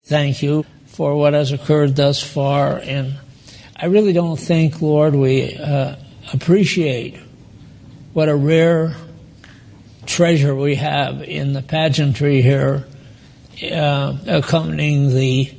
thank you for what has occurred thus far. And I really don't think, Lord, we appreciate what a rare treasure we have in the pageantry here, accompanying the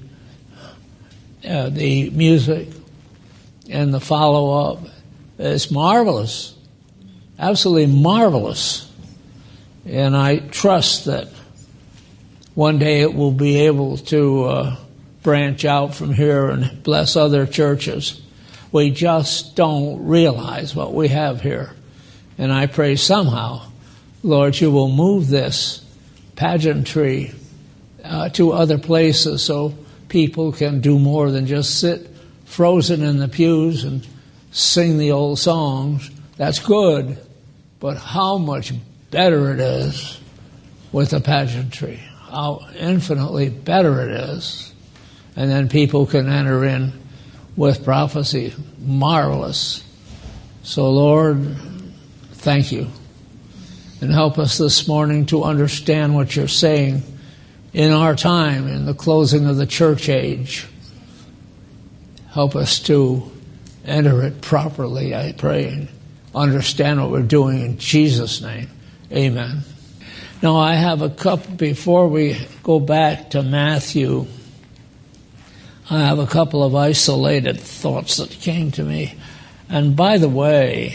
music and the follow-up. It's marvelous, absolutely marvelous. And I trust that one day it will be able to branch out from here and bless other churches. We just don't realize what we have here. And I pray somehow, Lord, you will move this pageantry to other places so people can do more than just sit frozen in the pews and sing the old songs. That's good, but how much better it is with the pageantry. How infinitely better it is. And then people can enter in with prophecy. Marvelous. So, Lord, thank you. And help us this morning to understand what you're saying in our time, in the closing of the church age. Help us to enter it properly, I pray, and understand what we're doing in Jesus' name. Amen. Now, I have a couple, before we go back to Matthew, I have a couple of isolated thoughts that came to me. And by the way,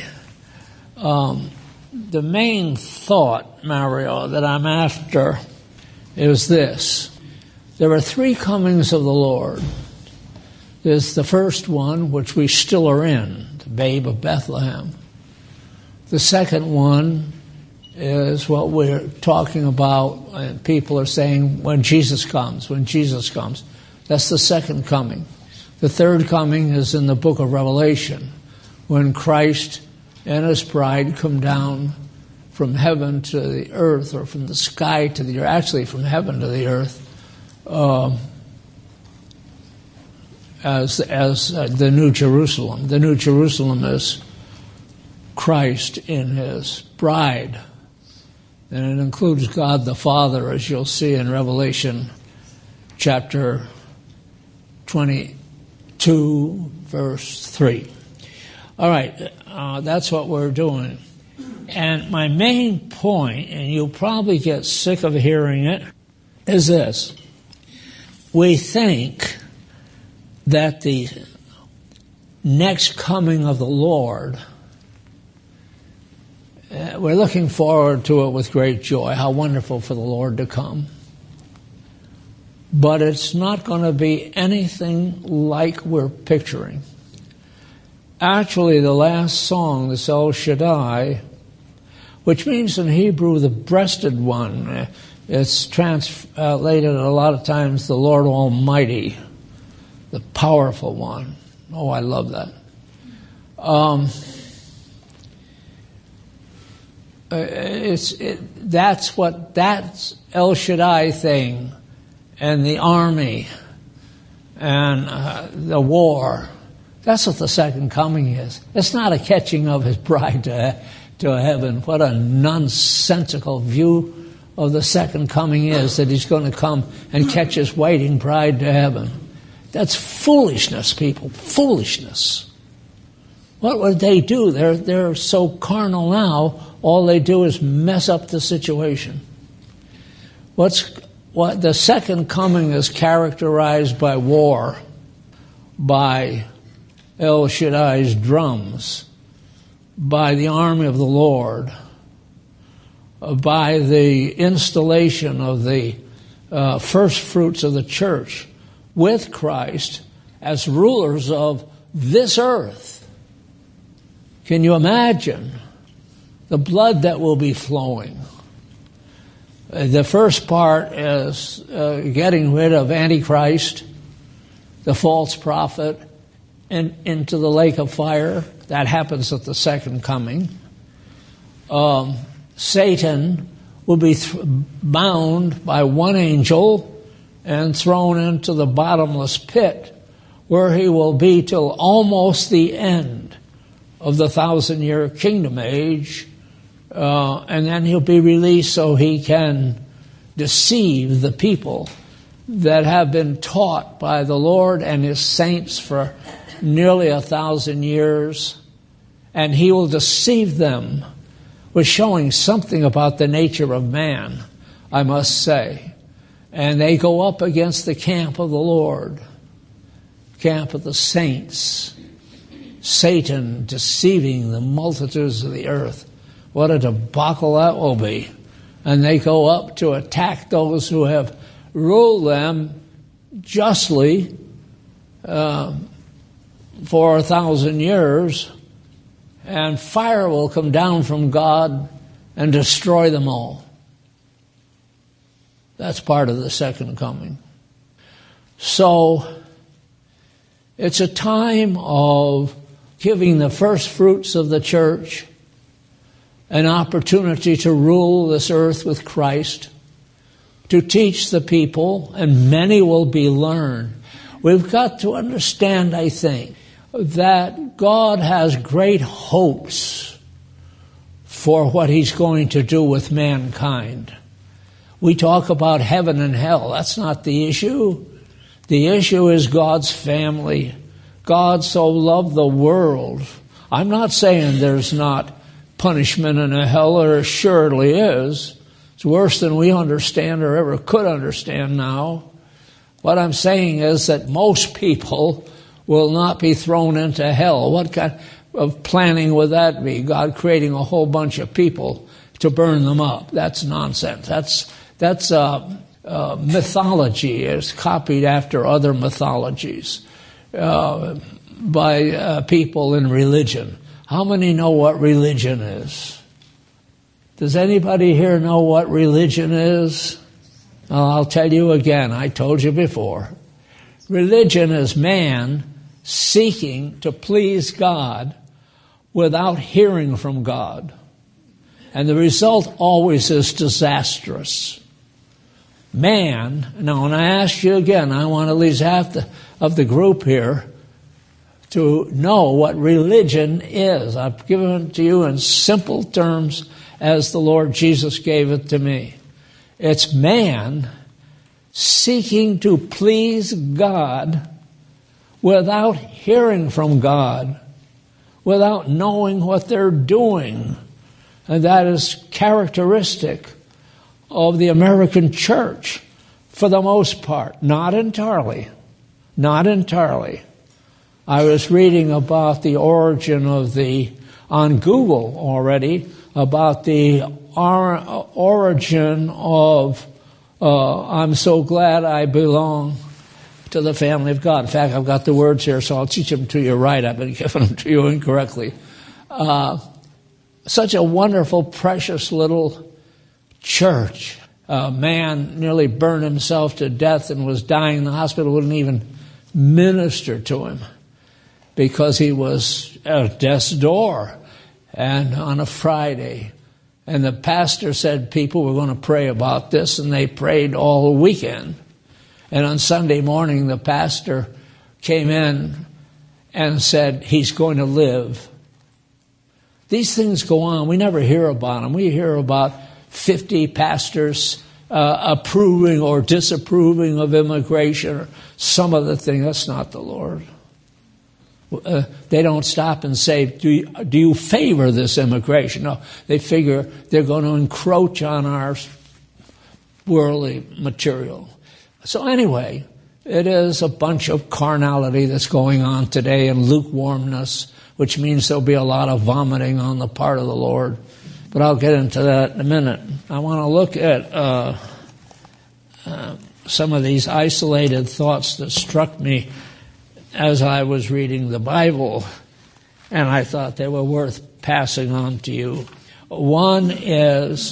the main thought, Mario, that I'm after is this. There are three comings of the Lord. There's the first one, which we still are in, the babe of Bethlehem. The second one is what we're talking about, and people are saying when Jesus comes. That's the second coming. The third coming is in the book of Revelation, when Christ and his bride come down from heaven to the earth, or from the sky to the earth, actually from heaven to the earth, as the New Jerusalem. The New Jerusalem is Christ in his bride. And it includes God the Father, as you'll see in Revelation chapter 22, verse 3. All right, that's what we're doing. And my main point, and you'll probably get sick of hearing it, is this. We think that the next coming of the Lord, we're looking forward to it with great joy. How wonderful for the Lord to come. But it's not going to be anything like we're picturing. Actually, the last song, this El Shaddai, which means in Hebrew the breasted one, it's translated a lot of times the Lord Almighty, the powerful one. Oh, I love that. That's El Shaddai thing, and the army, and the war. That's what the second coming is. It's not a catching of his bride to heaven. What a nonsensical view of the second coming is, that he's going to come and catch his waiting bride to heaven. That's foolishness, people. Foolishness. What would they do? They're so carnal now, all they do is mess up the situation. What the second coming is characterized by war, by El Shaddai's drums, by the army of the Lord, by the installation of the first fruits of the church with Christ as rulers of this earth. Can you imagine the blood that will be flowing? The first part is getting rid of Antichrist, the false prophet, and into the lake of fire. That happens at the second coming. Satan will be bound by one angel and thrown into the bottomless pit, where he will be till almost the end of the 1,000-year kingdom age, and then he'll be released so he can deceive the people that have been taught by the Lord and His saints for nearly 1,000 years, and He will deceive them with showing something about the nature of man, I must say. And they go up against the camp of the Lord, camp of the saints, Satan deceiving the multitudes of the earth. What a debacle that will be. And they go up to attack those who have ruled them justly for 1,000 years, and fire will come down from God and destroy them all. That's part of the second coming. So it's a time of giving the first fruits of the church an opportunity to rule this earth with Christ, to teach the people, and many will be learned. We've got to understand, I think, that God has great hopes for what He's going to do with mankind. We talk about heaven and hell. That's not the issue. The issue is God's family. God so loved the world. I'm not saying there's not punishment in a hell. There assuredly is. It's worse than we understand or ever could understand now. What I'm saying is that most people will not be thrown into hell. What kind of planning would that be? God creating a whole bunch of people to burn them up. That's nonsense. That's mythology. It's copied after other mythologies by people in religion. How many know what religion is? Does anybody here know what religion is? I'll tell you again. I told you before. Religion is man seeking to please God without hearing from God. And the result always is disastrous. Man, now when I ask you again, I want at least half of the group here to know what religion is. I've given it to you in simple terms as the Lord Jesus gave it to me. It's man seeking to please God without hearing from God, without knowing what they're doing. And that is characteristic of the American church for the most part. Not entirely. Not entirely. I was reading about the origin of on Google already, about the origin of I'm so glad I belong to the family of God. In fact, I've got the words here, so I'll teach them to you right. I've been giving them to you incorrectly. Such a wonderful, precious little church. A man nearly burned himself to death and was dying. The hospital wouldn't even minister to him because he was at death's door, and on a Friday. And the pastor said people were going to pray about this, and they prayed all weekend. And on Sunday morning, the pastor came in and said, he's going to live. These things go on. We never hear about them. We hear about 50 pastors approving or disapproving of immigration or some other thing. That's not the Lord. They don't stop and say, do you favor this immigration? No, they figure they're going to encroach on our worldly material. So anyway, it is a bunch of carnality that's going on today and lukewarmness, which means there'll be a lot of vomiting on the part of the Lord. But I'll get into that in a minute. I want to look at some of these isolated thoughts that struck me as I was reading the Bible, and I thought they were worth passing on to you. One is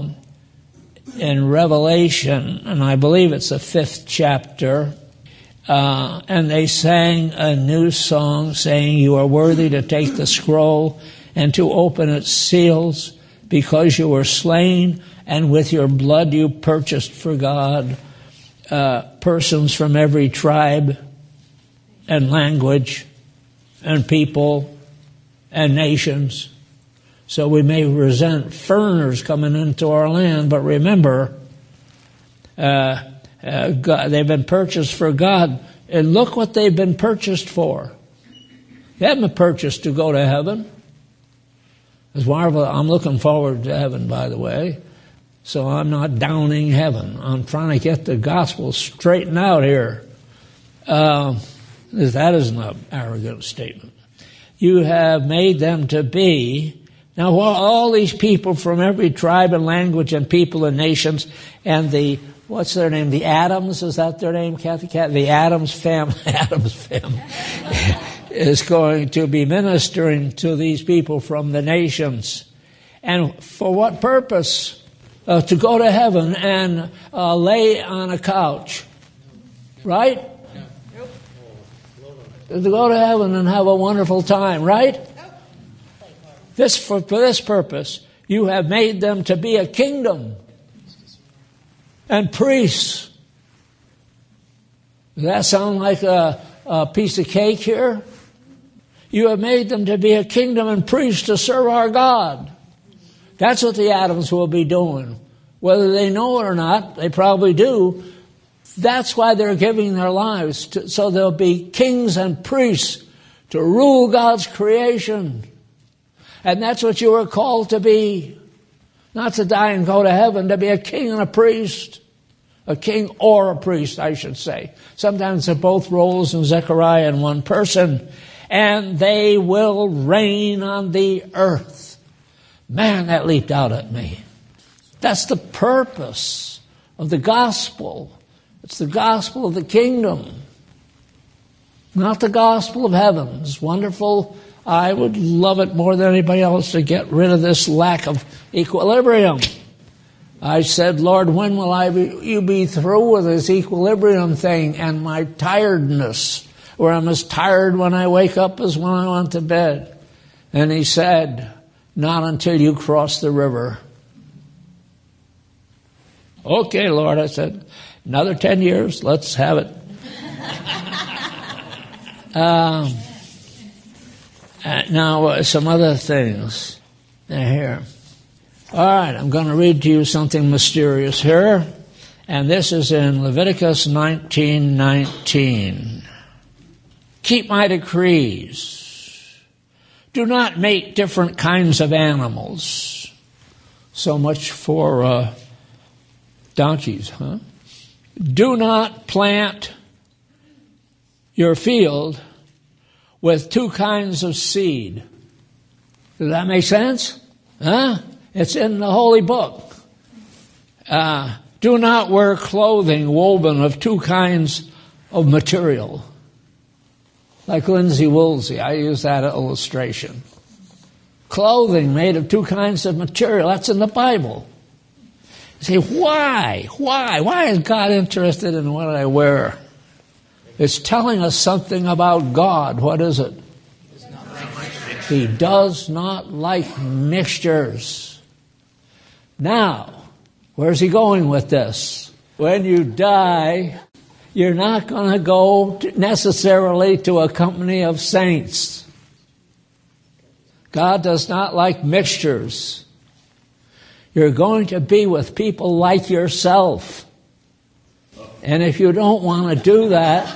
in Revelation, and I believe it's the 5th chapter, and they sang a new song saying, you are worthy to take the scroll and to open its seals, because you were slain, and with your blood you purchased for God persons from every tribe and language and people and nations. So we may resent foreigners coming into our land, but remember, they've been purchased for God. And look what they've been purchased for. They haven't been purchased to go to heaven. It's marvelous. I'm looking forward to heaven, by the way. So I'm not downing heaven. I'm trying to get the gospel straightened out here. That is an arrogant statement. You have made them to be. Now, all these people from every tribe and language and people and nations, and what's their name? The Adams, is that their name, Kathy? The Adams family is going to be ministering to these people from the nations. And for what purpose? To go to heaven and lay on a couch. Right? To go to heaven and have a wonderful time, right? For this purpose, you have made them to be a kingdom and priests. Does that sound like a piece of cake here? You have made them to be a kingdom and priests to serve our God. That's what the Adams will be doing. Whether they know it or not, they probably do. That's why they're giving their lives, so they'll be kings and priests to rule God's creation. And that's what you were called to be. Not to die and go to heaven, to be a king and a priest. A king or a priest, I should say. Sometimes they're both roles in Zechariah in one person. And they will reign on the earth. Man, that leaped out at me. That's the purpose of the gospel. It's the gospel of the kingdom, not the gospel of heaven. It's wonderful. I would love it more than anybody else to get rid of this lack of equilibrium. I said, Lord, when will you be through with this equilibrium thing and my tiredness, where I'm as tired when I wake up as when I went to bed? And he said, not until you cross the river. Okay, Lord, I said, another 10 years, let's have it. Now, some other things here. All right, I'm going to read to you something mysterious here. And this is in Leviticus 19:19. Keep my decrees. Do not make different kinds of animals. So much for donkeys, huh? Do not plant your field with two kinds of seed. Does that make sense? Huh? It's in the Holy Book. Do not wear clothing woven of two kinds of material. Like Lindsay Woolsey, I use that illustration. Clothing made of two kinds of material. That's in the Bible. You say, why? Why is God interested in what I wear? It's telling us something about God. What is it? He does not like mixtures. Now, where's he going with this? When you die, you're not going to go necessarily to a company of saints. God does not like mixtures. You're going to be with people like yourself. And if you don't want to do that,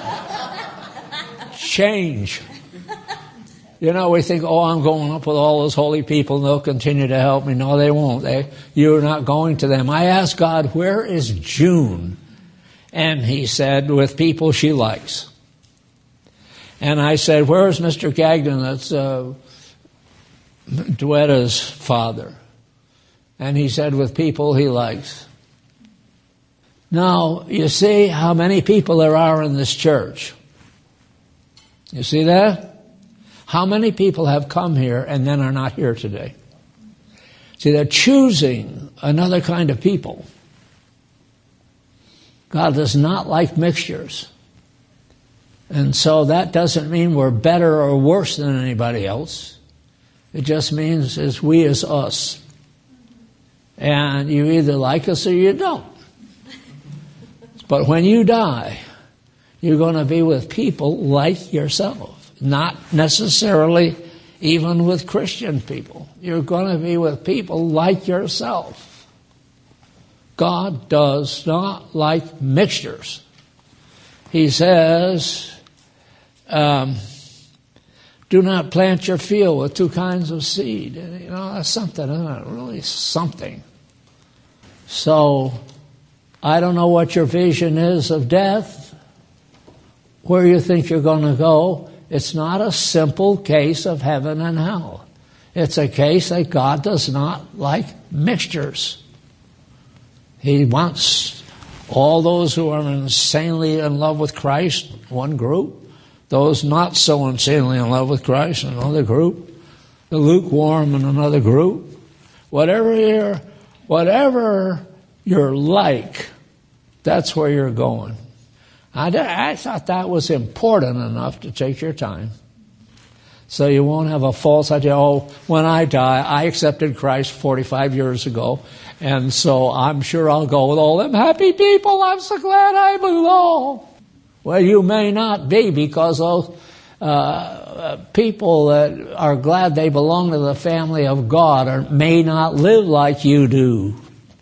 change. You know, we think, I'm going up with all those holy people and they'll continue to help me. No, they won't. You're not going to them. I asked God, where is June? And he said, with people she likes. And I said, where's Mr. Gagnon? That's Duetta's father. And he said, with people he likes. Now, you see how many people there are in this church. You see that? How many people have come here and then are not here today? See, they're choosing another kind of people. God does not like mixtures. And so that doesn't mean we're better or worse than anybody else. It just means it's we as us. And you either like us or you don't. But when you die, you're going to be with people like yourself. Not necessarily even with Christian people. You're going to be with people like yourself. God does not like mixtures. He says, do not plant your field with two kinds of seed. You know, that's something, isn't it? Really something. So, I don't know what your vision is of death, where you think you're going to go. It's not a simple case of heaven and hell. It's a case that God does not like mixtures. He wants all those who are insanely in love with Christ, one group. Those not so insanely in love with Christ, another group. The lukewarm in another group. Whatever you're like, that's where you're going. I thought that was important enough to take your time. So you won't have a false idea, oh, when I die, I accepted Christ 45 years ago, and so I'm sure I'll go with all them happy people. I'm so glad I belong. Well, you may not be, because those people that are glad they belong to the family of God may not live like you do.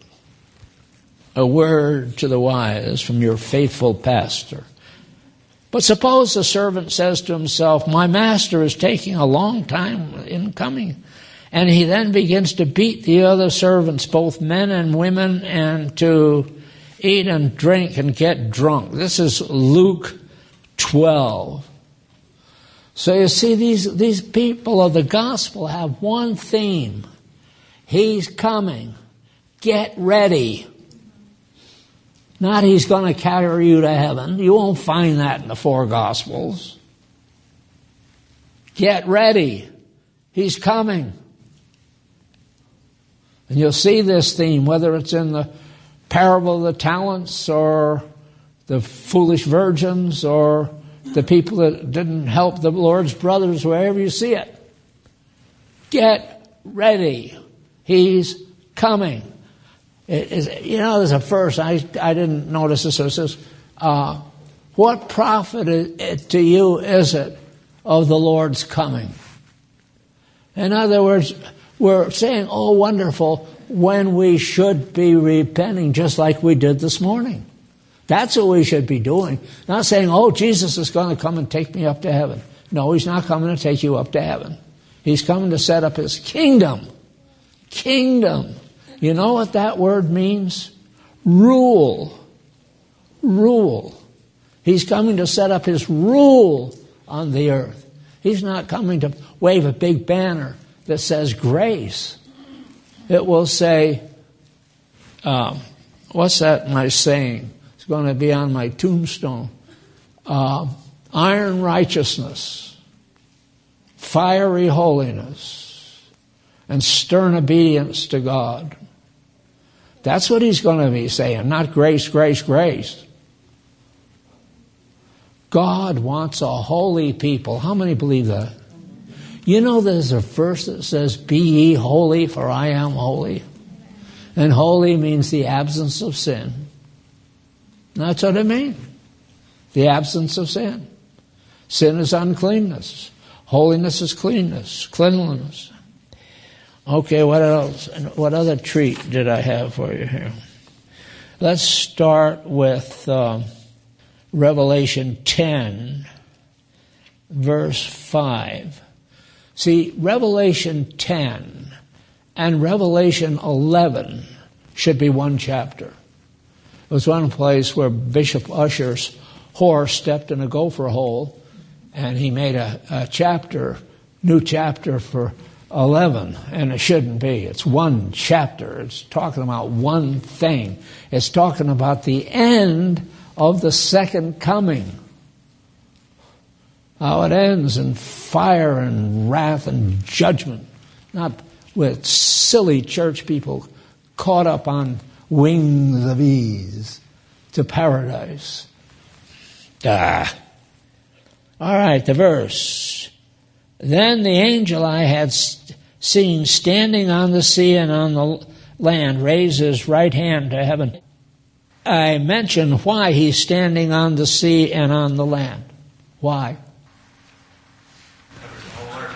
A word to the wise from your faithful pastor. But suppose the servant says to himself, my master is taking a long time in coming. And he then begins to beat the other servants, both men and women, and to eat and drink and get drunk. This is Luke 12. So you see, these people of the gospel have one theme. He's coming. Get ready. Not he's going to carry you to heaven. You won't find that in the four Gospels. Get ready. He's coming. And you'll see this theme, whether it's in the parable of the talents or the foolish virgins or the people that didn't help the Lord's brothers, wherever you see it. Get ready. He's coming. There's a verse, I didn't notice this. It says, what profit to you is it of the Lord's coming? In other words, we're saying, oh, wonderful, when we should be repenting, just like we did this morning. That's what we should be doing. Not saying, oh, Jesus is going to come and take me up to heaven. No, he's not coming to take you up to heaven. He's coming to set up his kingdom. Kingdom. You know what that word means? Rule. Rule. He's coming to set up his rule on the earth. He's not coming to wave a big banner that says grace. It will say, what's that my saying? It's going to be on my tombstone. Iron righteousness, fiery holiness, and stern obedience to God. That's what he's going to be saying, not grace, grace, grace. God wants a holy people. How many believe that? You know there's a verse that says, be ye holy, for I am holy. And holy means the absence of sin. That's what it means. The absence of sin. Sin is uncleanness. Holiness is cleanness, cleanliness. Okay, what else? What other treat did I have for you here? Let's start with Revelation 10, verse 5. See, Revelation 10 and Revelation 11 should be one chapter. It was one place where Bishop Usher's horse stepped in a gopher hole, and he made a chapter, new chapter for 11, and it shouldn't be. It's one chapter. It's talking about one thing. It's talking about the end of the second coming. How it ends in fire and wrath and judgment, not with silly church people caught up on wings of ease to paradise. All right, the verse. Then the angel I had seen standing on the sea and on the land raised his right hand to heaven. I mentioned why he's standing on the sea and on the land. Why?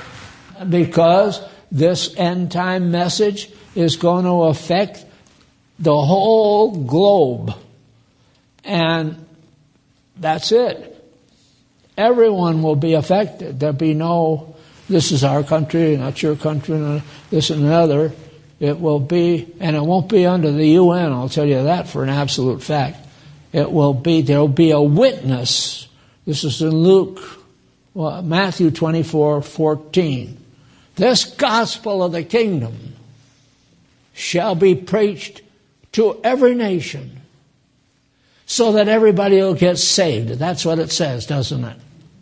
Because this end time message is going to affect the whole globe. And that's it. Everyone will be affected. There'll be no, this is our country, that's your country, and this and another. It will be, and it won't be under the UN, I'll tell you that for an absolute fact. It will be, there'll be a witness. This is in Matthew 24:14. This gospel of the kingdom shall be preached to every nation so that everybody will get saved. That's what it says, doesn't it?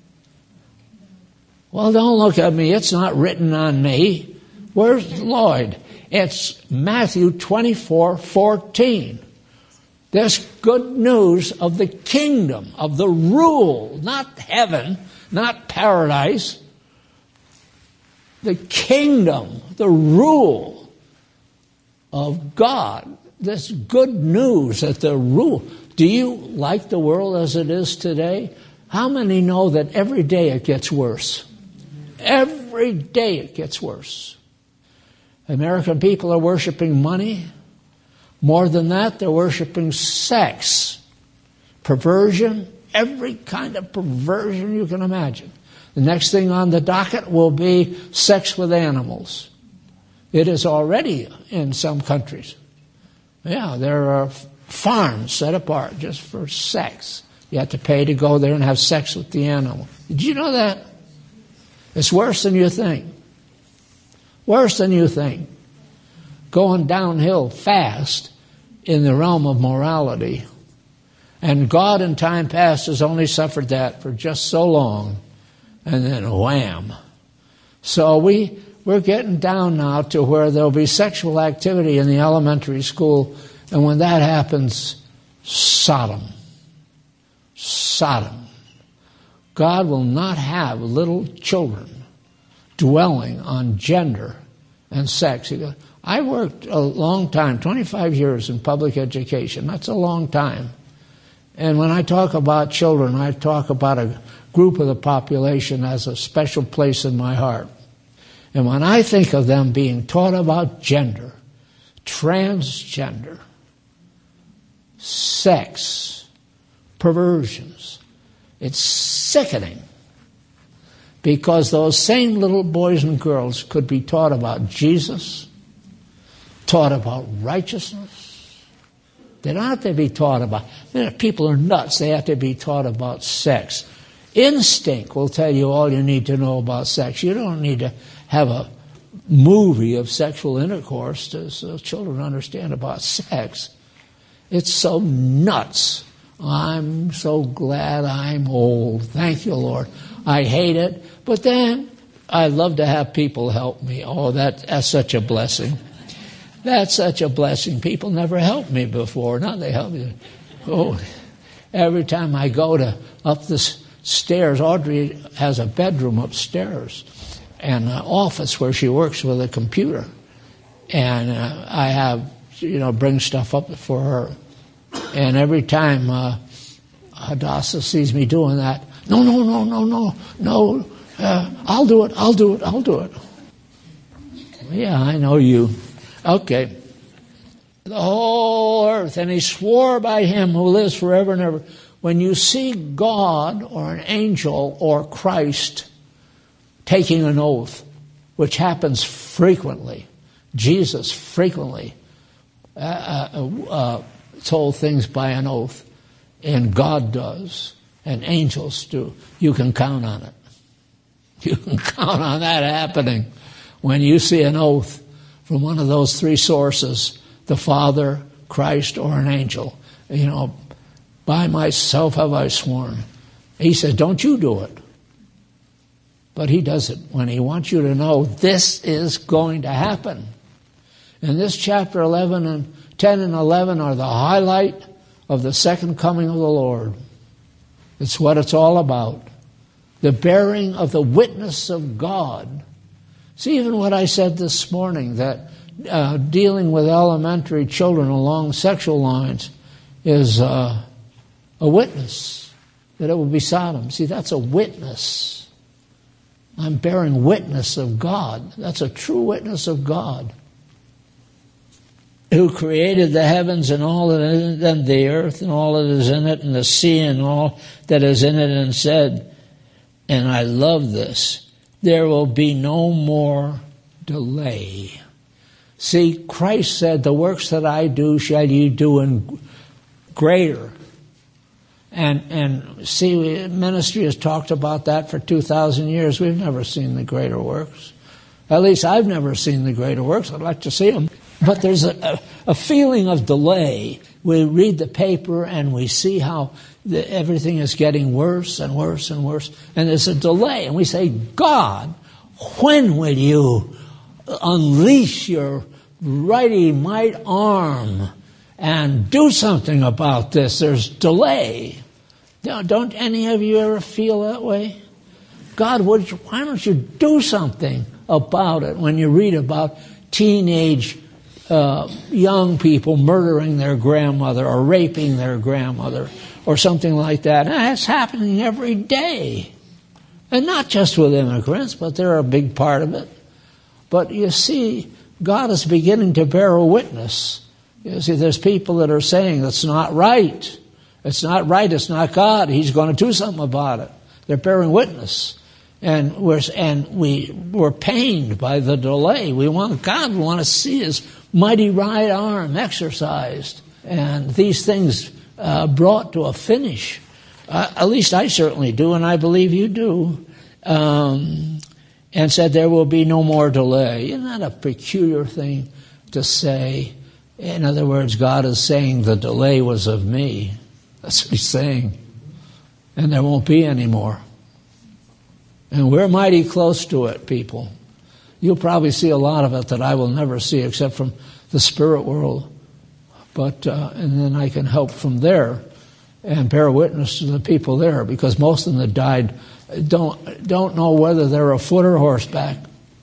Well, don't look at me. It's not written on me. Where's Lloyd? It's Matthew 24:14. This good news of the kingdom, of the rule, not heaven, not paradise. The kingdom, the rule of God. This good news that the rule. Do you like the world as it is today? How many know that every day it gets worse? Every day it gets worse. American people are worshiping money. More than that, they're worshiping sex, perversion, every kind of perversion you can imagine. The next thing on the docket will be sex with animals. It is already in some countries. Yeah, there are farms set apart just for sex. You have to pay to go there and have sex with the animal. Did you know that? It's worse than you think. Worse than you think. Going downhill fast in the realm of morality. And God in time past has only suffered that for just so long. And then wham. So we're getting down now to where there'll be sexual activity in the elementary school. And when that happens, Sodom. Sodom. God will not have little children dwelling on gender and sex. He goes, I worked a long time, 25 years in public education. That's a long time. And when I talk about children, I talk about a group of the population as a special place in my heart. And when I think of them being taught about gender, transgender, sex, perversions, it's sickening. Because those same little boys and girls could be taught about Jesus, taught about righteousness. They don't have to be taught about, people are nuts. They have to be taught about sex. Instinct will tell you all you need to know about sex. You don't need to have a movie of sexual intercourse so children understand about sex. It's so nuts. I'm so glad I'm old. Thank you, Lord. I hate it. But then I love to have people help me. Oh, that's such a blessing. That's such a blessing. People never helped me before. Now they help me. Oh, every time I go up the stairs, Audrey has a bedroom upstairs and an office where she works with a computer. And I have, bring stuff up for her. And every time Hadassah sees me doing that, no, I'll do it. Yeah, I know you. Okay. The whole earth, and he swore by him who lives forever and ever. When you see God or an angel or Christ taking an oath, which happens frequently, Jesus frequently told things by an oath, and God does, and angels do. You can count on it. You can count on that happening when you see an oath from one of those three sources, the Father, Christ, or an angel. By myself have I sworn. He said, don't you do it. But he does it when he wants you to know this is going to happen. And this chapter 11 and 10 and 11 are the highlight of the second coming of the Lord. It's what it's all about. The bearing of the witness of God. See, even what I said this morning, that dealing with elementary children along sexual lines is a witness, that it will be Sodom. See, that's a witness. I'm bearing witness of God. That's a true witness of God. who created the heavens and all that is in them, the earth and all that is in it, and the sea and all that is in it, and said, and I love this, there will be no more delay. See, Christ said, the works that I do shall you do in greater. And see, ministry has talked about that for 2,000 years. We've never seen the greater works. At least I've never seen the greater works. I'd like to see them. But there's a feeling of delay. We read the paper and we see how everything is getting worse and worse and worse. And there's a delay. And we say, God, when will you unleash your mighty might arm and do something about this? There's delay. Don't any of you ever feel that way? God, why don't you do something about it when you read about teenage young people murdering their grandmother or raping their grandmother or something like that? And that's happening every day. And not just with immigrants, but they're a big part of it. But you see, God is beginning to bear a witness. You see, there's people that are saying that's not right. It's not right. It's not God. He's going to do something about it. They're bearing witness. And we're pained by the delay. We want to see His mighty right arm exercised, and these things brought to a finish. At least I certainly do, and I believe you do. And said there will be no more delay. Isn't that a peculiar thing to say? In other words, God is saying the delay was of me. That's what He's saying. And there won't be any more. And we're mighty close to it, people. You'll probably see a lot of it that I will never see except from the spirit world. But and then I can help from there and bear witness to the people there, because most of them that died don't know whether they're afoot or horseback.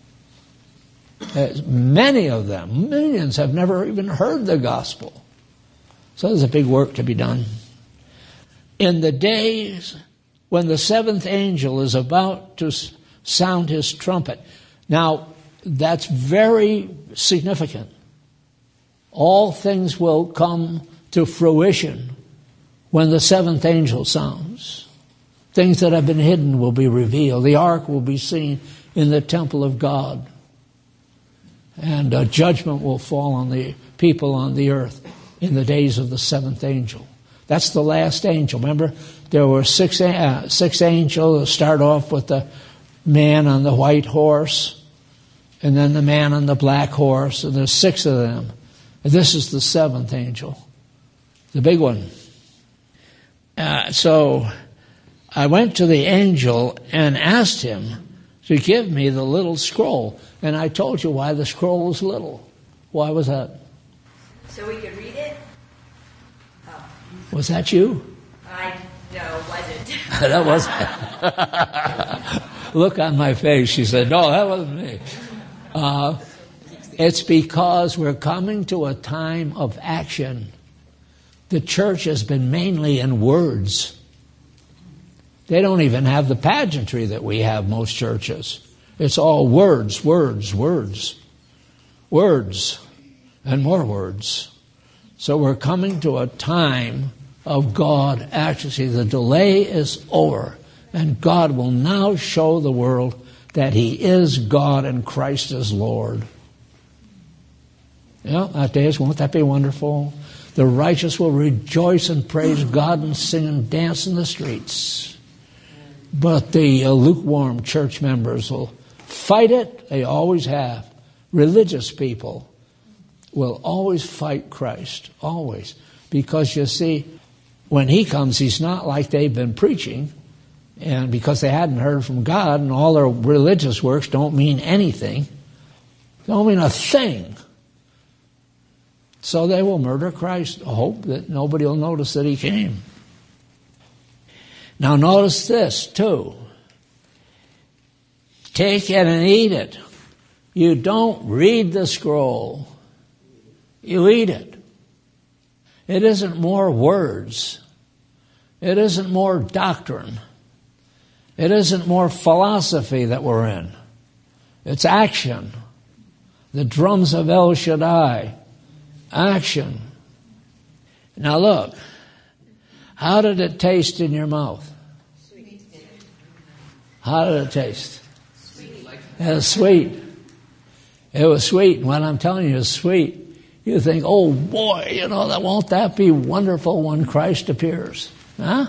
Many of them, millions, have never even heard the gospel. So there's a big work to be done. In the days when the seventh angel is about to sound his trumpet. Now, that's very significant. All things will come to fruition when the seventh angel sounds. Things that have been hidden will be revealed. The ark will be seen in the temple of God. And judgment will fall on the people on the earth in the days of the seventh angel. That's the last angel. Remember, there were six angels. Start off with the man on the white horse, and then the man on the black horse, and there's 6 of them. And this is the seventh angel, the big one. So I went to the angel and asked him to give me the little scroll. And I told you why the scroll was little. Why was that? So we could read it? Oh. Was that you? No, it wasn't. That wasn't. Look on my face. She said, no, that wasn't me. It's because we're coming to a time of action. The church has been mainly in words. They don't even have the pageantry that we have, most churches. It's all words, words, words. Words and more words. So we're coming to a time of God actually. The delay is over, and God will now show the world that He is God and Christ is Lord. Yeah, that day won't that be wonderful? The righteous will rejoice and praise God and sing and dance in the streets. But the lukewarm church members will fight it. They always have. Religious people will always fight Christ, always. Because you see, when He comes, He's not like they've been preaching, and because they hadn't heard from God, and all their religious works don't mean anything. They don't mean a thing. So they will murder Christ, hope that nobody will notice that He came. Now notice this, too. Take it and eat it. You don't read the scroll. You eat it. It isn't more words. It isn't more doctrine. It isn't more philosophy that we're in. It's action. The drums of El Shaddai. Action. Now look, how did it taste in your mouth? Sweet. How did it taste? Sweet. It was sweet. It was sweet. When I'm telling you it's sweet, you think, oh boy, won't that be wonderful when Christ appears? Huh?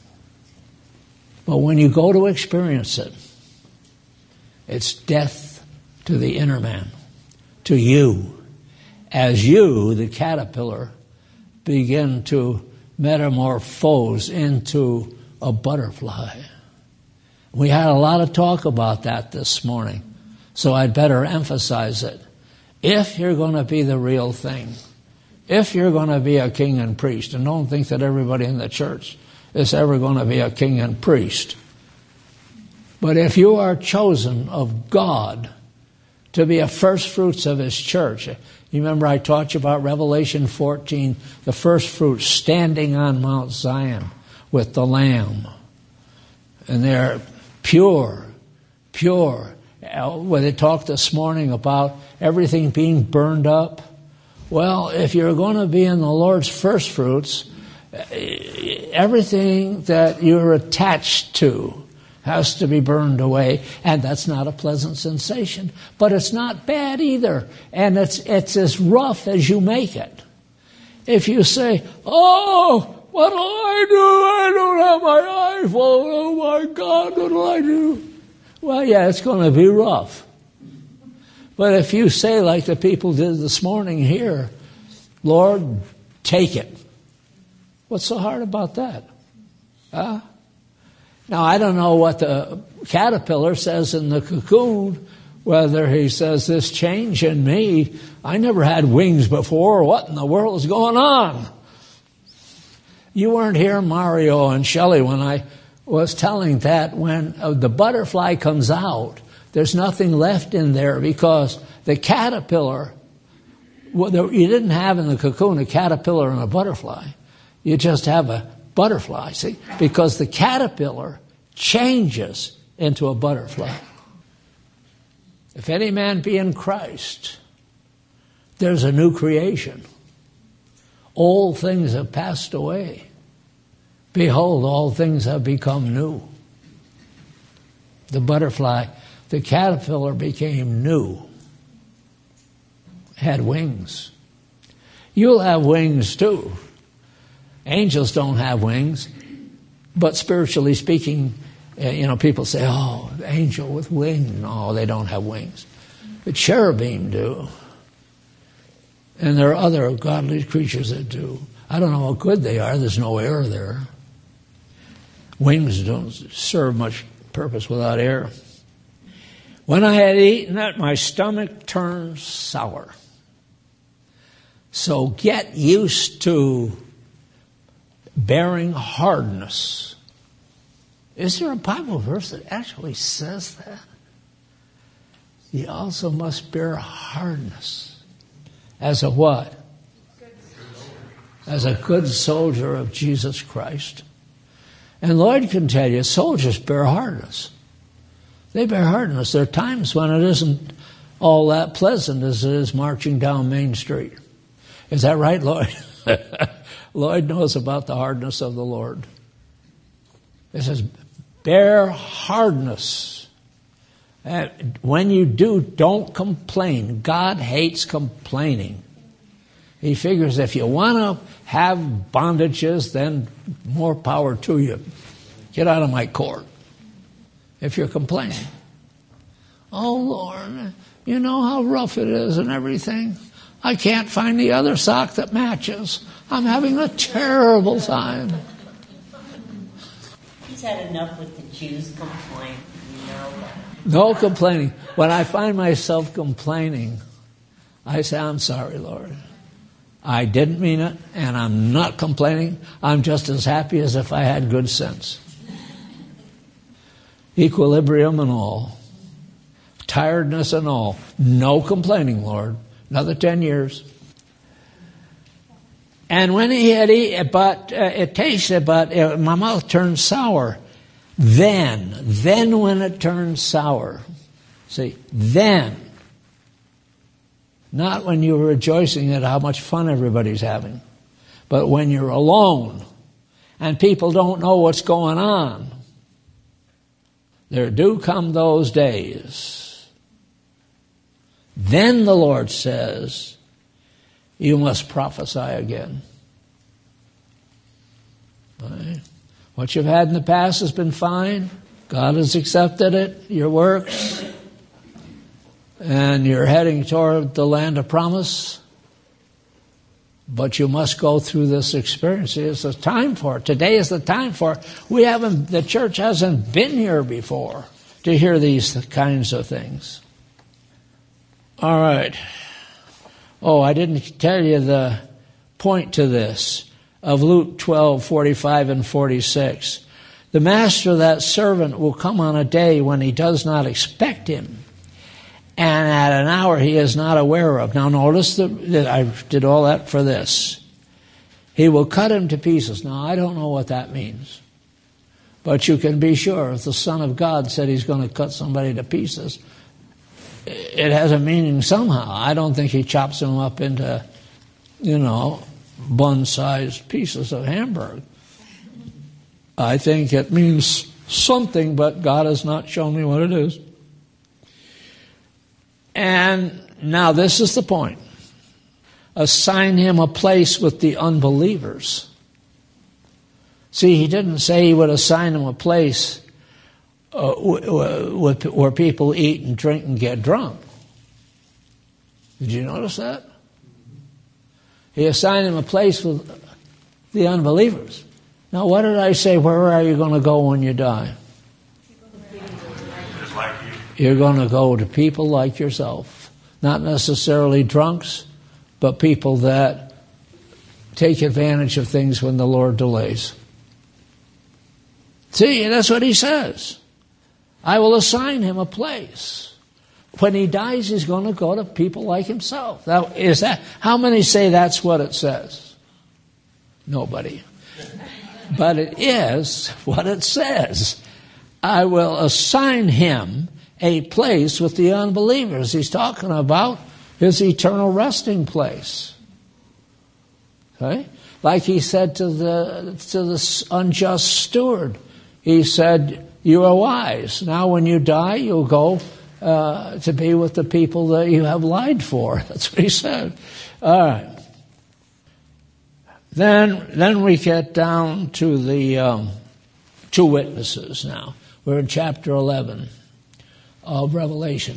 But when you go to experience it, it's death to the inner man, to you, as you, the caterpillar, begin to metamorphose into a butterfly. We had a lot of talk about that this morning, so I'd better emphasize it. If you're going to be the real thing, if you're going to be a king and priest, and don't think that everybody in the church is ever going to be a king and priest, but if you are chosen of God to be a first fruits of His church, you remember I taught you about Revelation 14, the first fruits standing on Mount Zion with the Lamb. And they're pure. When they talked this morning about everything being burned up, well, if you're going to be in the Lord's first fruits, everything that you're attached to has to be burned away, and that's not a pleasant sensation, but it's not bad either, and it's as rough as you make it. If you say, oh, what do I do? I don't have my iPhone. Oh my God, what do I do? Well, yeah, it's going to be rough. But if you say like the people did this morning here, Lord, take it. What's so hard about that? Huh? Now, I don't know what the caterpillar says in the cocoon, whether he says, this change in me, I never had wings before. What in the world is going on? You weren't here, Mario and Shelley, when I was telling that when the butterfly comes out, there's nothing left in there because the caterpillar, you didn't have in the cocoon a caterpillar and a butterfly. You just have a butterfly, see? Because the caterpillar changes into a butterfly. If any man be in Christ, there's a new creation. Old things have passed away. Behold, all things have become new. The butterfly, the caterpillar became new. Had wings. You'll have wings too. Angels don't have wings, but spiritually speaking, people say, oh, angel with wings. No, they don't have wings. The cherubim do. And there are other godly creatures that do. I don't know how good they are. There's no air there. Wings don't serve much purpose without air. When I had eaten it, my stomach turned sour. So get used to bearing hardness. Is there a Bible verse that actually says that? Ye also must bear hardness. As a what? As a good soldier of Jesus Christ. And Lloyd can tell you, soldiers bear hardness. They bear hardness. There are times when it isn't all that pleasant as it is marching down Main Street. Is that right, Lloyd? Lloyd knows about the hardness of the Lord. It says, bear hardness. And when you do, don't complain. God hates complaining. He figures if you want to have bondages, then more power to you. Get out of my court if you're complaining. Oh, Lord, you know how rough it is and everything. I can't find the other sock that matches. I'm having a terrible time. He's had enough with the Jews complaining, No complaining. When I find myself complaining, I say, I'm sorry, Lord. I didn't mean it, and I'm not complaining. I'm just as happy as if I had good sense. Equilibrium and all. Tiredness and all. No complaining, Lord. Another 10 years. And when he had eaten, it tasted, but my mouth turned sour. Then when it turned sour, see, then Not when you're rejoicing at how much fun everybody's having, but when you're alone and people don't know what's going on. There do come those days. Then the Lord says, you must prophesy again. Right? What you've had in the past has been fine. God has accepted it, your works. And you're heading toward the land of promise. But you must go through this experience. It's a time for it. Today is the time for it. The church hasn't been here before to hear these kinds of things. All right. Oh, I didn't tell you the point to this of Luke 12:45 and 46. The master of that servant will come on a day when he does not expect him, and at an hour he is not aware of. Now notice that I did all that for this. He will cut him to pieces. Now I don't know what that means, but you can be sure if the Son of God said he's going to cut somebody to pieces, it has a meaning somehow. I don't think he chops them up into, bun-sized pieces of hamburger. I think it means something, but God has not shown me what it is. And now this is the point. Assign him a place with the unbelievers. See, he didn't say he would assign him a place where people eat and drink and get drunk. Did you notice that? He assigned him a place with the unbelievers. Now, what did I say? Where are you going to go when you die? Just like you. You're going to go to people like yourself. Not necessarily drunks, but people that take advantage of things when the Lord delays. See, that's what he says. I will assign him a place. When he dies, he's going to go to people like himself. Now, how many say that's what it says? Nobody. But it is what it says. I will assign him a place with the unbelievers. He's talking about his eternal resting place. Okay? Like he said to the unjust steward. He said, you are wise. Now when you die, you'll go to be with the people that you have lied for. That's what he said. All right. Then we get down to the two witnesses now. We're in chapter 11 of Revelation.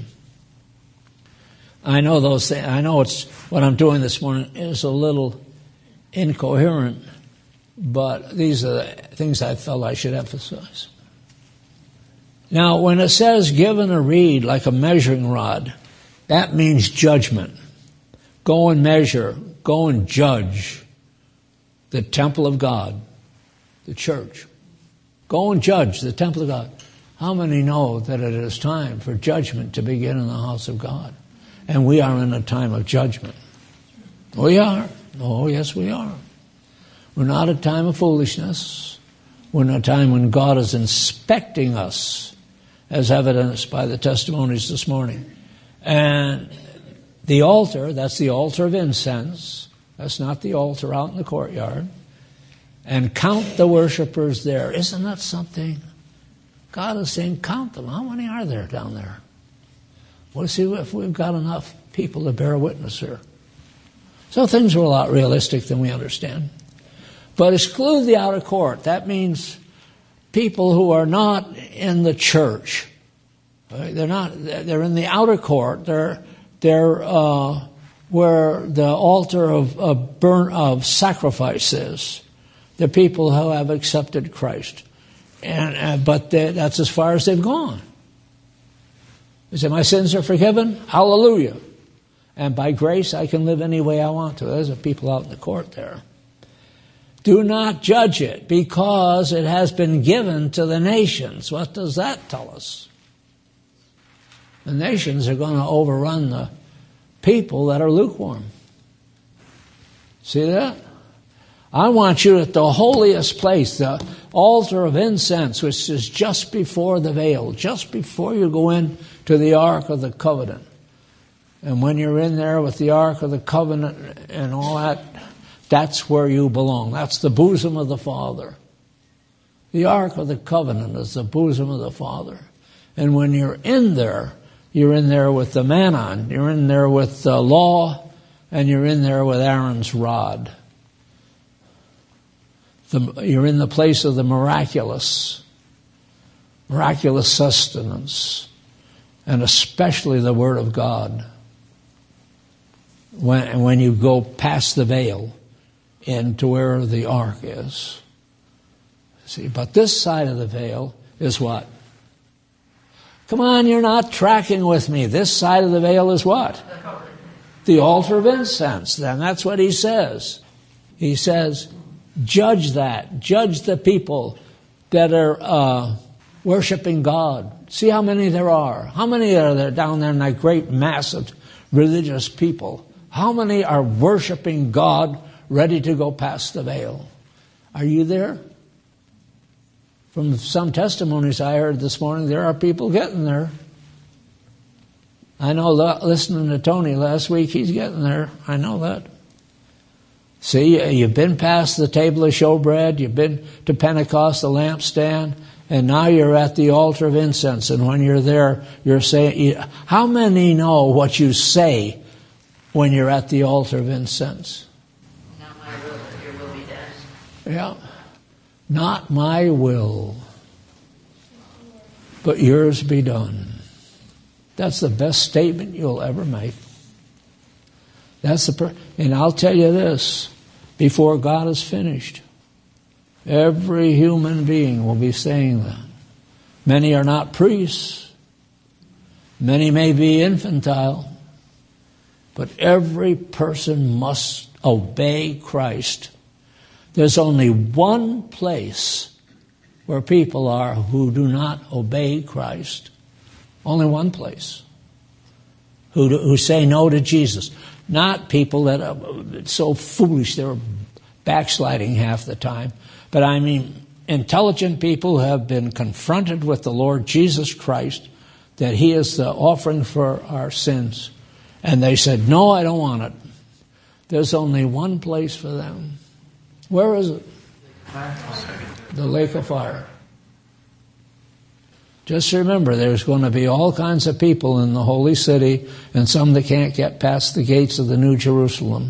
I know those things. I know it's what I'm doing this morning is a little incoherent, but these are the things I felt I should emphasize. Now, when it says given a reed like a measuring rod, that means judgment. Go and measure, go and judge the temple of God, the church. Go and judge the temple of God. How many know that it is time for judgment to begin in the house of God? And we are in a time of judgment. We are. Oh, yes, we are. We're not a time of foolishness. We're in a time when God is inspecting us, as evidenced by the testimonies this morning. And the altar, that's the altar of incense. That's not the altar out in the courtyard. And count the worshipers there. Isn't that something? God is saying, count them. How many are there down there? We'll see if we've got enough people to bear witness here. So things are a lot realistic than we understand. But exclude the outer court. That means people who are not in the church. Right? They're in the outer court. They're where the altar of sacrifice is. The people who have accepted Christ. But that's as far as they've gone. They say, my sins are forgiven. Hallelujah. And by grace, I can live any way I want to. There's the people out in the court there. Do not judge it, because it has been given to the nations. What does that tell us? The nations are going to overrun the people that are lukewarm. See that? I want you at the holiest place, the altar of incense, which is just before the veil, just before you go in to the Ark of the Covenant. And when you're in there with the Ark of the Covenant and all that, that's where you belong. That's the bosom of the Father. The Ark of the Covenant is the bosom of the Father. And when you're in there with the Manon, you're in there with the law, and you're in there with Aaron's rod. You're in the place of the miraculous sustenance, and especially the Word of God. When you go past the veil into where the ark is. See, but this side of the veil is what? Come on, you're not tracking with me. This side of the veil is what? The altar of incense. Then that's what he says. He says, judge that. Judge the people that are worshiping God. See how many there are. How many are there down there in that great mass of religious people? How many are worshiping God, ready to go past the veil? Are you there? From some testimonies I heard this morning, there are people getting there. I know, listening to Tony last week, he's getting there. I know that. See, you've been past the table of showbread, you've been to Pentecost, the lampstand, and now you're at the altar of incense. And when you're there, you're saying, how many know what you say when you're at the altar of incense? Not my will, but your will be done. Yeah. Not my will, but yours be done. That's the best statement you'll ever make. And I'll tell you this, before God is finished, every human being will be saying that. Many are not priests. Many may be infantile. But every person must obey Christ. There's only one place where people are who do not obey Christ. Only one place. Who say no to Jesus. Not people that are so foolish they're backsliding half the time. But I mean intelligent people who have been confronted with the Lord Jesus Christ, that He is the offering for our sins. And they said, no, I don't want it. There's only one place for them. Where is it? The lake of fire. Just remember, there's going to be all kinds of people in the holy city, and some that can't get past the gates of the New Jerusalem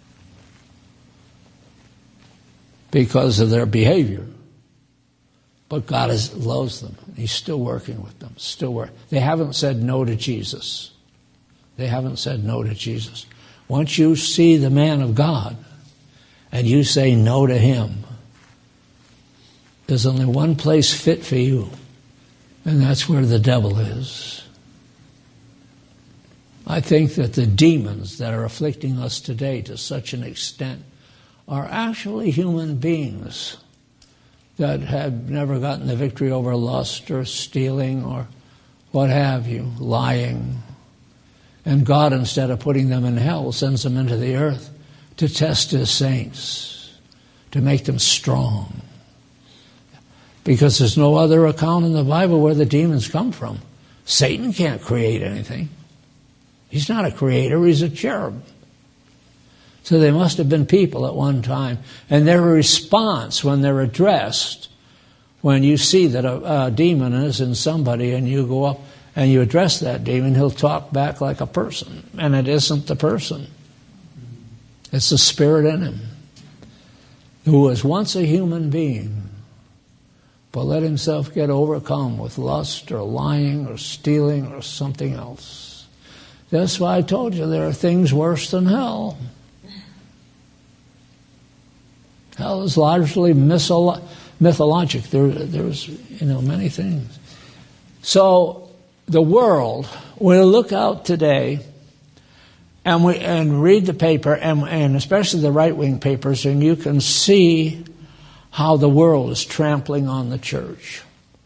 because of their behavior. But God loves them. He's still working with them. They haven't said no to Jesus. They haven't said no to Jesus. Once you see the man of God and you say no to him, there's only one place fit for you, and that's where the devil is. I think that the demons that are afflicting us today to such an extent are actually human beings that have never gotten the victory over lust or stealing or what have you, lying. And God, instead of putting them in hell, sends them into the earth to test His saints, to make them strong. Because there's no other account in the Bible where the demons come from. Satan can't create anything. He's not a creator, he's a cherub. So they must have been people at one time. And their response when they're addressed, when you see that a demon is in somebody and you go up and you address that demon, he'll talk back like a person. And it isn't the person. It's the spirit in him, who was once a human being, but let himself get overcome with lust or lying or stealing or something else. That's why I told you there are things worse than hell. Hell is largely mythologic. There's many things. So the world, we look out today and read the paper, and especially the right-wing papers, and you can see how the world is trampling on the church.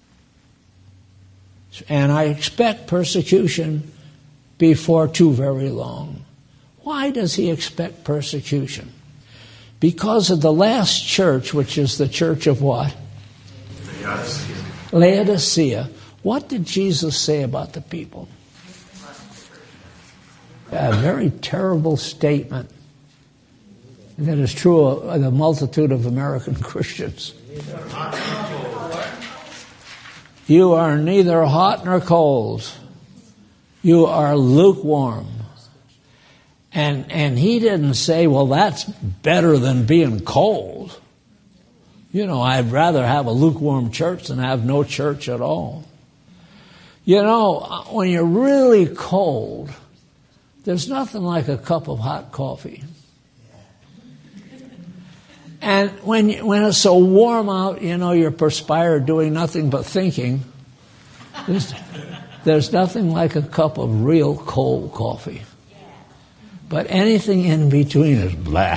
And I expect persecution before too very long. Why does he expect persecution? Because of the last church, which is the church of what? Laodicea. What did Jesus say about the people? A very terrible statement that is true of the multitude of American Christians. You are neither hot nor cold. You are lukewarm. And he didn't say, well, that's better than being cold. You know, I'd rather have a lukewarm church than have no church at all. You know, when you're really cold, there's nothing like a cup of hot coffee. And when it's so warm out, you know, you're perspired doing nothing but thinking. There's nothing like a cup of real cold coffee. But anything in between is blah.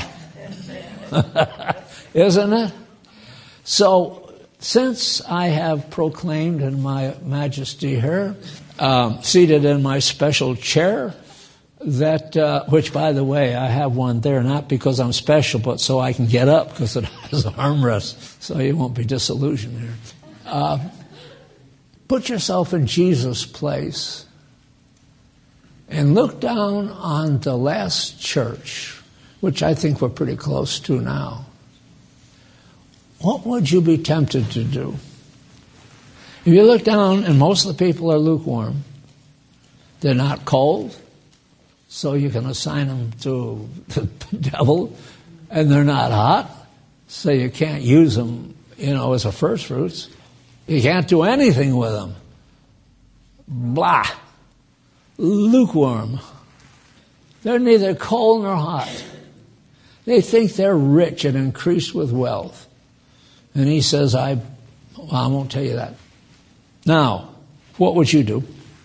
Isn't it? So, since I have proclaimed in my majesty here, seated in my special chair, that which, by the way, I have one there, not because I'm special, but so I can get up, because it has an armrest, so you won't be disillusioned here. Put yourself in Jesus' place and look down on the last church, which I think we're pretty close to now. What would you be tempted to do? If you look down, and most of the people are lukewarm, they're not cold, so you can assign them to the devil, and they're not hot, so you can't use them, you know, as a first fruits. You can't do anything with them. Blah. Lukewarm. They're neither cold nor hot. They think they're rich and increased with wealth. And he says, I won't tell you that. Now, what would you do?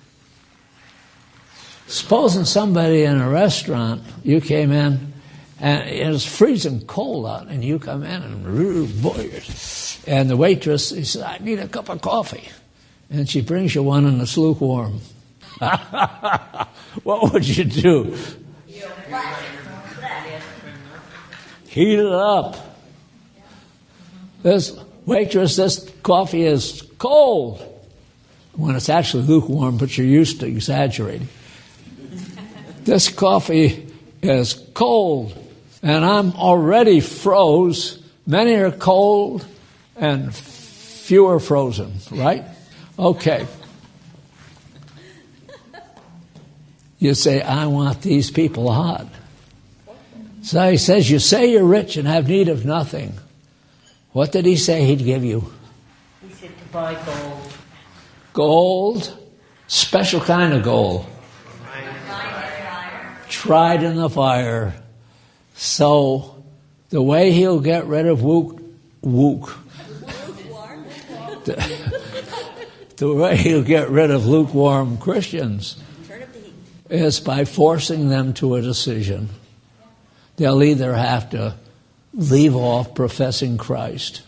Supposing somebody in a restaurant, you came in, and it's freezing cold out, and you come in, and the waitress, he says, I need a cup of coffee. And she brings you one, and it's lukewarm. What would you do? Heat it up. This waitress, this coffee is cold. When it's actually lukewarm, but you're used to exaggerating. This coffee is cold, and I'm already froze. Many are cold, and fewer frozen, right? Okay. You say, I want these people hot. So he says, you say you're rich and have need of nothing. What did he say he'd give you? He said to buy gold. Gold? Special kind of gold. Tried in the fire. So the way he'll get rid of the way he'll get rid of lukewarm Christians is by forcing them to a decision. They'll either have to leave off professing Christ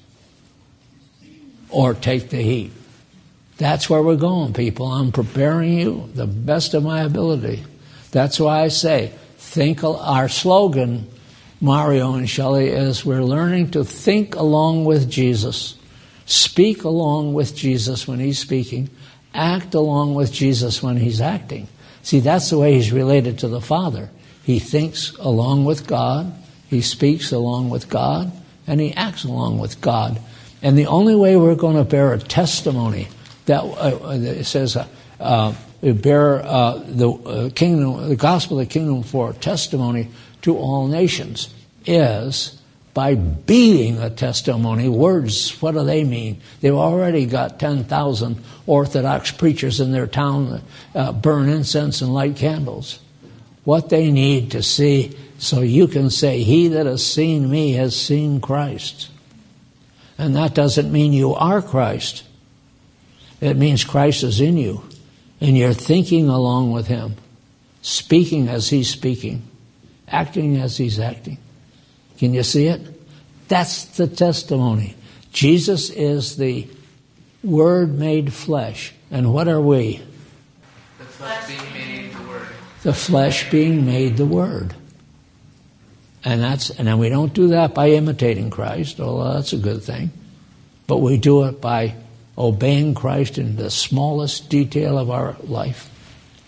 or take the heat. That's where we're going, people. I'm preparing you the best of my ability. That's why I say, our slogan, Mario and Shelley, is we're learning to think along with Jesus, speak along with Jesus when he's speaking, act along with Jesus when he's acting. See, that's the way he's related to the Father. He thinks along with God, he speaks along with God, and he acts along with God. And the only way we're going to bear a testimony that it says we bear the gospel of the kingdom for testimony to all nations is by being a testimony. Words, what do they mean? They've already got 10,000 Orthodox preachers in their town that burn incense and light candles. What they need to see, so you can say, he that has seen me has seen Christ. And that doesn't mean you are Christ. It means Christ is in you. And you're thinking along with him, speaking as he's speaking, acting as he's acting. Can you see it? That's the testimony. Jesus is the Word made flesh. And what are we? The flesh being made the Word. The flesh being made the Word. And then we don't do that by imitating Christ, although that's a good thing. But we do it by obeying Christ in the smallest detail of our life.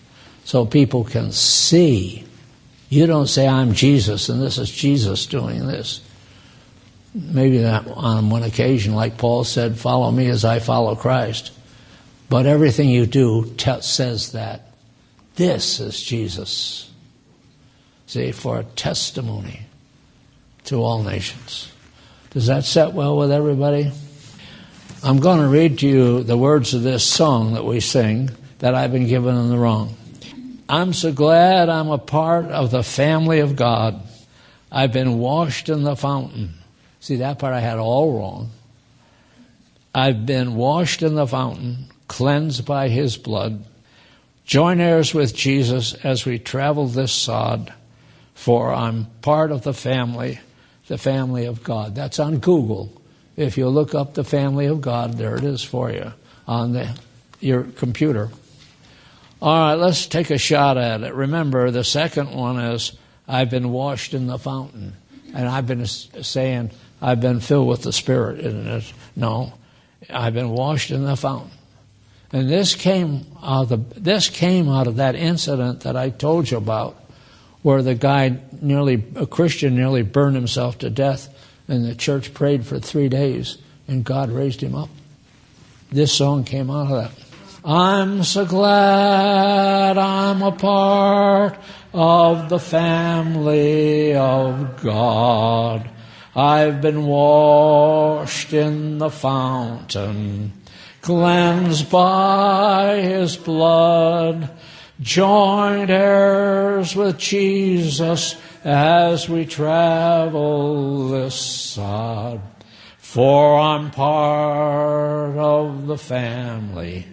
so people can see. You don't say, I'm Jesus, and this is Jesus doing this. Maybe that on one occasion, like Paul said, follow me as I follow Christ. But everything you do says that. This is Jesus. See, for a testimony to all nations. Does that set well with everybody? I'm going to read to you the words of this song that we sing that I've been given in the wrong. I'm so glad I'm a part of the family of God. I've been washed in the fountain. See, that part I had all wrong. I've been washed in the fountain, cleansed by his blood. Join heirs with Jesus as we travel this sod, for I'm part of the family of God. That's on Google. If you look up the family of God, there it is for you on your computer. All right, let's take a shot at it. Remember, the second one is, I've been washed in the fountain. And I've been saying, I've been filled with the Spirit, isn't it? No, I've been washed in the fountain. And this came out of that incident that I told you about, where the guy, a Christian, nearly burned himself to death, and the church prayed for 3 days, and God raised him up. This song came out of that. I'm so glad I'm a part of the family of God. I've been washed in the fountain, cleansed by his blood, joined heirs with Jesus as we travel this sod. For I'm part of the family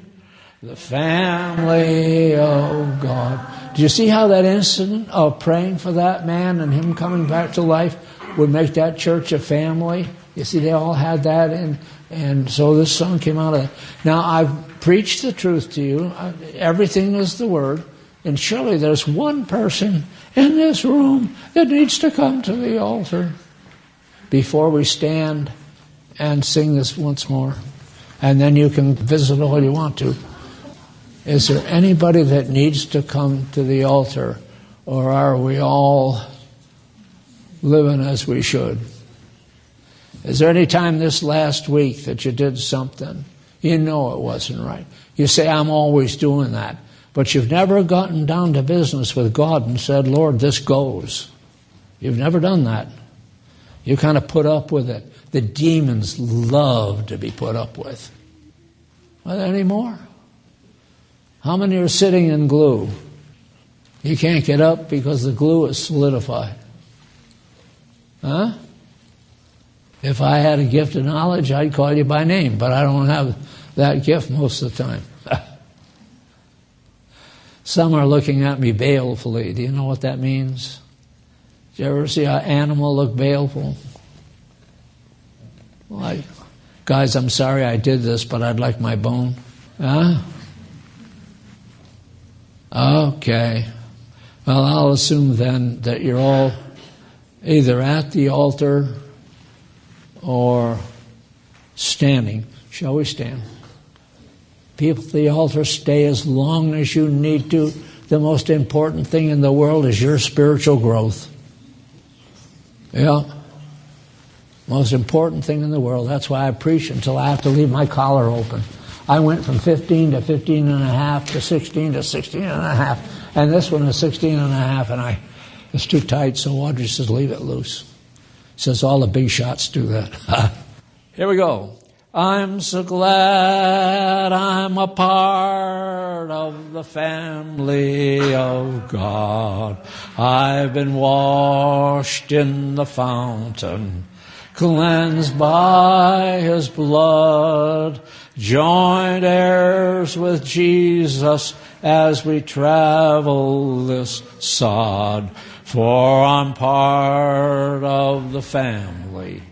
of God. Do you see how that incident of praying for that man and him coming back to life would make that church a family? You see, they all had that, and so this song came out of that. Now, I've preached the truth to you. Everything is the Word. And surely there's one person in this room that needs to come to the altar before we stand and sing this once more. And then you can visit all you want to. Is there anybody that needs to come to the altar, or are we all living as we should? Is there any time this last week that you did something you know it wasn't right? You say, I'm always doing that. But you've never gotten down to business with God and said, Lord, this goes. You've never done that. You kind of put up with it. The demons love to be put up with. Are there any more? How many are sitting in glue? You can't get up because the glue is solidified. Huh? If I had a gift of knowledge, I'd call you by name, but I don't have that gift most of the time. Some are looking at me balefully. Do you know what that means? Did you ever see an animal look baleful? Like, guys, I'm sorry I did this, but I'd like my bone. Huh? Okay. Well, I'll assume then that you're all either at the altar or standing. Shall we stand? People at the altar, stay as long as you need to. The most important thing in the world is your spiritual growth. Yeah. Most important thing in the world. That's why I preach until I have to leave my collar open. I went from 15 to 15 and a half to 16 to 16 and a half. And this one is 16 and a half, and it's too tight, so Audrey says, leave it loose. Says all the big shots do that. Here we go. I'm so glad I'm a part of the family of God. I've been washed in the fountain, cleansed by his blood, joined heirs with Jesus as we travel this sod. For I'm part of the family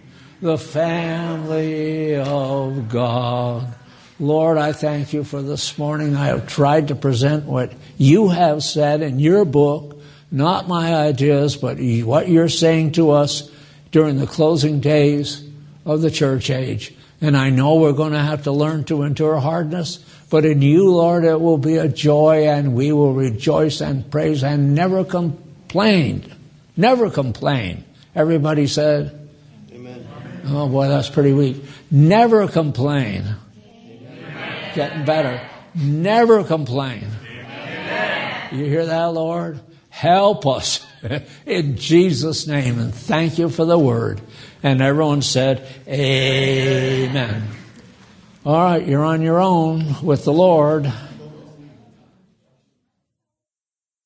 of God. Lord, I thank you for this morning. I have tried to present what you have said in your book, not my ideas, but what you're saying to us during the closing days of the church age. And I know we're going to have to learn to endure hardness, but in you, Lord, it will be a joy, and we will rejoice and praise and never complain. Never complain. Everybody said, Amen. Oh boy, that's pretty weak. Never complain. Amen. Getting better. Never complain. Amen. You hear that, Lord? Help us in Jesus' name, and thank you for the word. And everyone said, Amen. All right, you're on your own with the Lord.